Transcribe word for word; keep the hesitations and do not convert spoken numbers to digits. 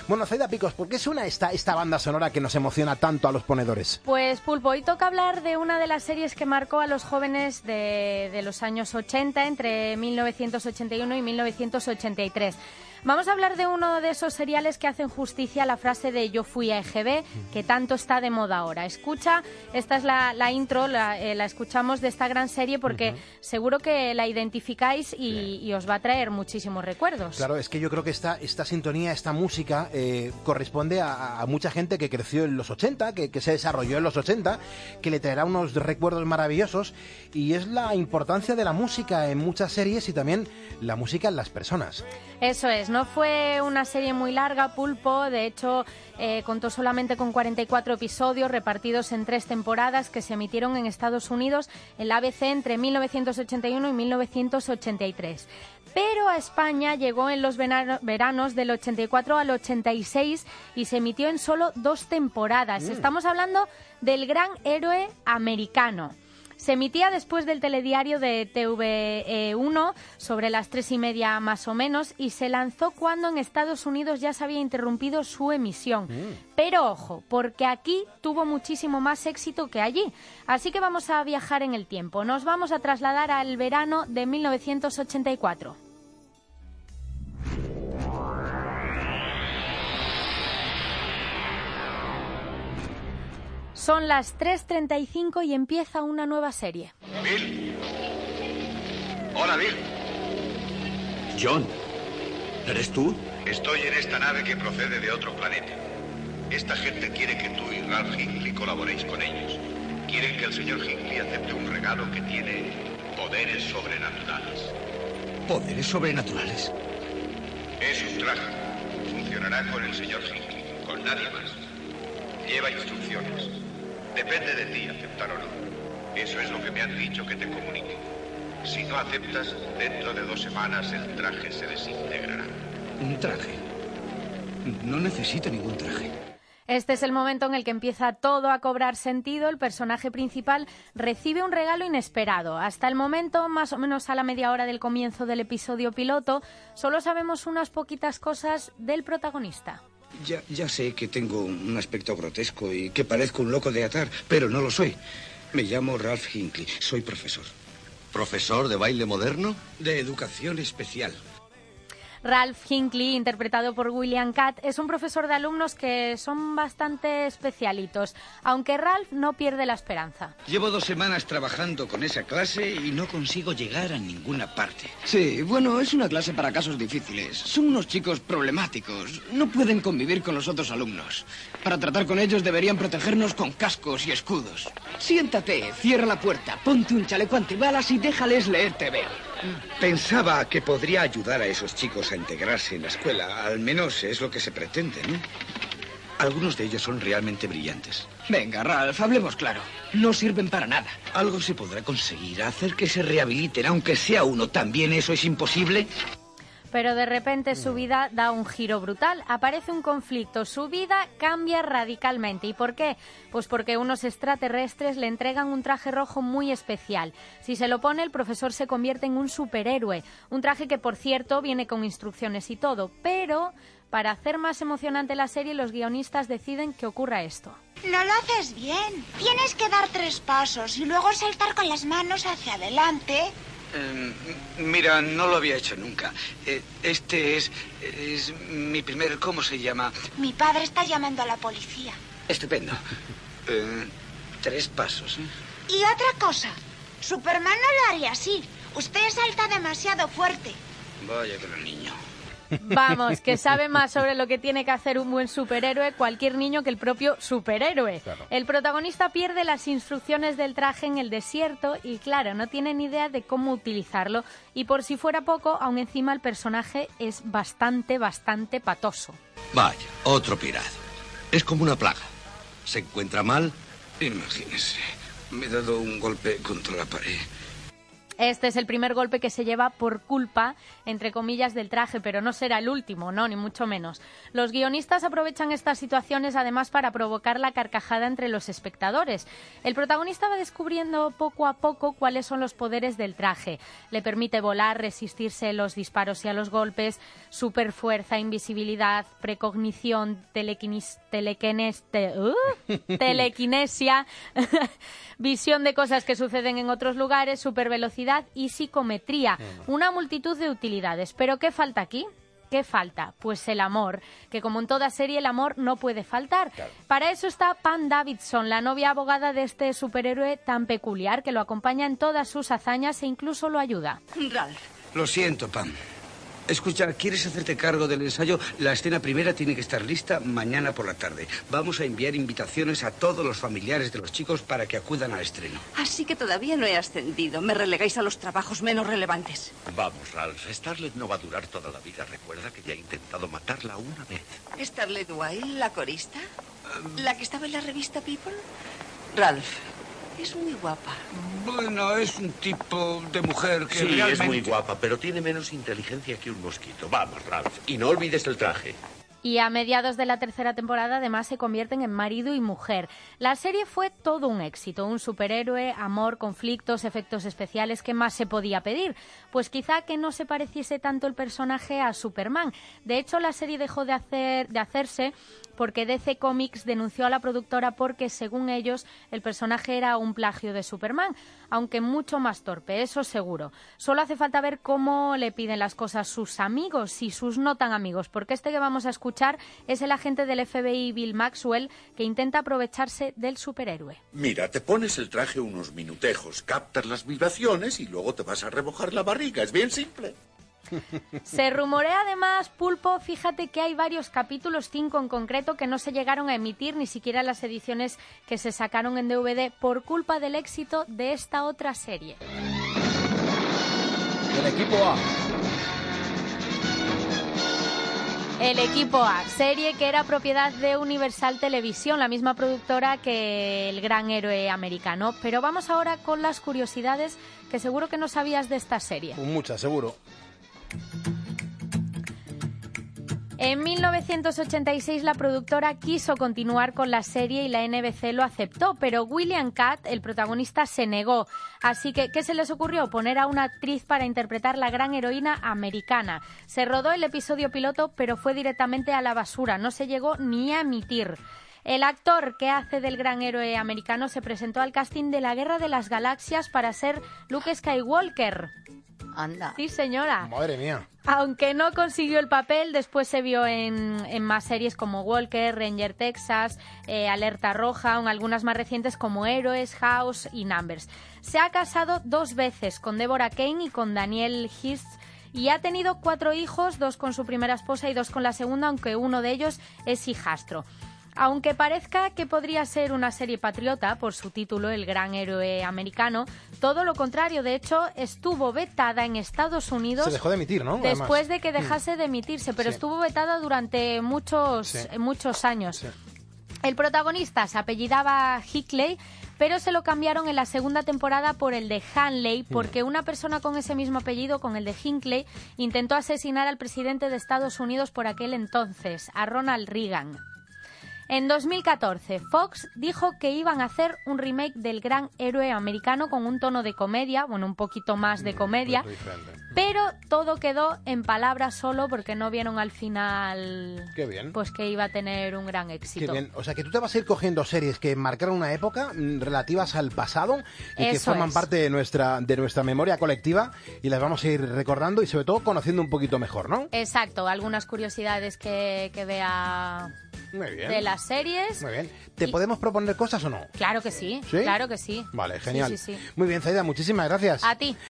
Bueno, Zaida Picos, ¿por qué suena esta, esta banda sonora que nos emociona tanto a los ponedores? Pues, Pulpo, hoy toca hablar de una de las series que marcó a los jóvenes de, de los años ochenta, entre mil novecientos ochenta y uno y mil novecientos ochenta y tres. Vamos a hablar de uno de esos seriales que hacen justicia a la frase de yo fui a E G B, que tanto está de moda ahora. Escucha, esta es la, la intro, la, eh, la escuchamos de esta gran serie porque uh-huh. seguro que la identificáis y, sí. y os va a traer muchísimos recuerdos. Claro, es que yo creo que esta, esta sintonía, esta música eh, corresponde a, a mucha gente que creció en los ochenta, que, que se desarrolló en los ochenta, que le traerá unos recuerdos maravillosos, y es la importancia de la música en muchas series y también la música en las personas. Eso es, no fue una serie muy larga, Pulpo, de hecho eh, contó solamente con cuarenta y cuatro episodios repartidos en tres temporadas que se emitieron en Estados Unidos en la A B C entre mil novecientos ochenta y uno y mil novecientos ochenta y tres. Pero a España llegó en los veranos del ochenta y cuatro al ochenta y seis y se emitió en solo dos temporadas. Mm. Estamos hablando del gran héroe americano. Se emitía después del telediario de T V uno, sobre las tres y media más o menos, y se lanzó cuando en Estados Unidos ya se había interrumpido su emisión. Mm. Pero ojo, porque aquí tuvo muchísimo más éxito que allí. Así que vamos a viajar en el tiempo. Nos vamos a trasladar al verano de mil novecientos ochenta y cuatro. Son las tres treinta y cinco y empieza una nueva serie. Bill. Hola, Bill. John, ¿eres tú? Estoy en esta nave que procede de otro planeta. Esta gente quiere que tú y Ralph Hinckley colaboréis con ellos. Quieren que el señor Hinckley acepte un regalo que tiene poderes sobrenaturales. ¿Poderes sobrenaturales? Es un traje. Funcionará con el señor Hinckley, con nadie más. Lleva instrucciones. Depende de ti aceptar o no. Eso es lo que me han dicho que te comunique. Si no aceptas, dentro de dos semanas el traje se desintegrará. ¿Un traje? No necesito ningún traje. Este es el momento en el que empieza todo a cobrar sentido. El personaje principal recibe un regalo inesperado. Hasta el momento, más o menos a la media hora del comienzo del episodio piloto, solo sabemos unas poquitas cosas del protagonista. Ya, ya sé que tengo un aspecto grotesco y que parezco un loco de atar, pero no lo soy. Me llamo Ralph Hinckley, soy profesor. ¿Profesor de baile moderno? De educación especial. Ralph Hinckley, interpretado por William Katt, es un profesor de alumnos que son bastante especialitos, aunque Ralph no pierde la esperanza. Llevo dos semanas trabajando con esa clase y no consigo llegar a ninguna parte. Sí, bueno, es una clase para casos difíciles. Son unos chicos problemáticos. No pueden convivir con los otros alumnos. Para tratar con ellos deberían protegernos con cascos y escudos. Siéntate, cierra la puerta, ponte un chaleco antibalas y déjales leer T V. Pensaba que podría ayudar a esos chicos a integrarse en la escuela. Al menos es lo que se pretende, ¿no? Algunos de ellos son realmente brillantes. Venga, Ralph, hablemos claro. No sirven para nada. Algo se podrá conseguir, hacer que se rehabiliten, aunque sea uno. ¿También eso es imposible? Pero de repente su vida da un giro brutal. Aparece un conflicto. Su vida cambia radicalmente. ¿Y por qué? Pues porque unos extraterrestres le entregan un traje rojo muy especial. Si se lo pone, el profesor se convierte en un superhéroe. Un traje que, por cierto, viene con instrucciones y todo. Pero para hacer más emocionante la serie, los guionistas deciden que ocurra esto. No lo haces bien. Tienes que dar tres pasos y luego saltar con las manos hacia adelante. Eh, mira, no lo había hecho nunca. Eh, este es, es mi primer... ¿Cómo se llama? Mi padre está llamando a la policía. Estupendo. Eh, tres pasos, ¿eh? Y otra cosa. Superman no lo haría así. Usted salta demasiado fuerte. Vaya gran niño. Vamos, que sabe más sobre lo que tiene que hacer un buen superhéroe cualquier niño que el propio superhéroe. Claro. El protagonista pierde las instrucciones del traje en el desierto y, claro, no tiene ni idea de cómo utilizarlo. Y por si fuera poco, aún encima el personaje es bastante, bastante patoso. Vaya, otro pirado. Es como una plaga. ¿Se encuentra mal? Imagínese, me he dado un golpe contra la pared. Este es el primer golpe que se lleva por culpa, entre comillas, del traje, pero no será el último, no, ni mucho menos. Los guionistas aprovechan estas situaciones además para provocar la carcajada entre los espectadores. El protagonista va descubriendo poco a poco cuáles son los poderes del traje. Le permite volar, resistirse a los disparos y a los golpes, superfuerza, invisibilidad, precognición, telequinis, telequines, te, uh, telequinesia, visión de cosas que suceden en otros lugares, supervelocidad y psicometría, una multitud de utilidades. ¿Pero qué falta aquí? ¿Qué falta? Pues el amor, que como en toda serie el amor no puede faltar. Claro. Para eso está Pam Davidson, la novia abogada de este superhéroe tan peculiar que lo acompaña en todas sus hazañas e incluso lo ayuda. Ralph. Lo siento, Pam. Escucha, ¿quieres hacerte cargo del ensayo? La escena primera tiene que estar lista mañana por la tarde. Vamos a enviar invitaciones a todos los familiares de los chicos para que acudan al estreno. Así que todavía no he ascendido. Me relegáis a los trabajos menos relevantes. Vamos, Ralph. Starlet no va a durar toda la vida. Recuerda que ya he intentado matarla una vez. ¿Starlet Weil, la corista? ¿La que estaba en la revista People? Ralph, es muy guapa. Bueno, es un tipo de mujer que sí, realmente... es muy guapa, pero tiene menos inteligencia que un mosquito. Vamos, Ralph. Y no olvides el traje. Y a mediados de la tercera temporada además se convierten en marido y mujer. La serie fue todo un éxito, un superhéroe, amor, conflictos, efectos especiales. ¿Qué más se podía pedir? Pues quizá que no se pareciese tanto el personaje a Superman. De hecho, la serie dejó de, hacer, de hacerse porque D C Comics denunció a la productora porque, según ellos, el personaje era un plagio de Superman, aunque mucho más torpe, eso seguro. Solo hace falta ver cómo le piden las cosas sus amigos y sus no tan amigos, porque este que vamos a escuchar es el agente del F B I, Bill Maxwell, que intenta aprovecharse del superhéroe. Mira, te pones el traje unos minutejos, captas las vibraciones y luego te vas a remojar la barriga. Es bien simple. Se rumorea además, Pulpo, fíjate que hay varios capítulos, cinco en concreto, que no se llegaron a emitir, ni siquiera las ediciones que se sacaron en D V D, por culpa del éxito de esta otra serie. El equipo A. El equipo A, serie que era propiedad de Universal Televisión, la misma productora que El Gran Héroe Americano. Pero vamos ahora con las curiosidades que seguro que no sabías de esta serie. Muchas, seguro. En mil novecientos ochenta y seis la productora quiso continuar con la serie y la N B C lo aceptó, pero William Katt, el protagonista, se negó. Así que, ¿qué se les ocurrió? Poner a una actriz para interpretar la gran heroína americana. Se rodó el episodio piloto, pero fue directamente a la basura, no se llegó ni a emitir. El actor que hace del gran héroe americano se presentó al casting de la Guerra de las Galaxias para ser Luke Skywalker. Anda. Sí, señora. Madre mía. Aunque no consiguió el papel, después se vio en, en más series como Walker, Ranger Texas, eh, Alerta Roja, o en algunas más recientes como Héroes, House y Numbers. Se ha casado dos veces, con Deborah Kane y con Daniel Hirst, y ha tenido cuatro hijos, dos con su primera esposa y dos con la segunda, aunque uno de ellos es hijastro. Aunque parezca que podría ser una serie patriota por su título, El Gran Héroe Americano, todo lo contrario. De hecho, estuvo vetada en Estados Unidos. Se dejó de emitir, ¿no? Después Además. de que dejase de emitirse, pero Sí. estuvo vetada durante muchos, Sí. muchos años. Sí. El protagonista se apellidaba Hickley, pero se lo cambiaron en la segunda temporada por el de Hanley, porque una persona con ese mismo apellido, con el de Hinckley, intentó asesinar al presidente de Estados Unidos por aquel entonces, a Ronald Reagan. En dos mil catorce, Fox dijo que iban a hacer un remake del Gran Héroe Americano con un tono de comedia, bueno, un poquito más de comedia, pero todo quedó en palabras solo porque no vieron al final. Qué bien. Pues que iba a tener un gran Qué éxito. bien. O sea, que tú te vas a ir cogiendo series que marcaron una época mm, relativas al pasado y que Eso forman es. parte de nuestra, de nuestra memoria colectiva y las vamos a ir recordando y sobre todo conociendo un poquito mejor, ¿no? Exacto, algunas curiosidades que, que vea Muy bien. de las series. Muy bien. ¿Te Y- podemos proponer cosas o no? Claro que sí, ¿Sí? claro que sí. Vale, genial. Sí, sí, sí. Muy bien, Zaida, muchísimas gracias. A ti.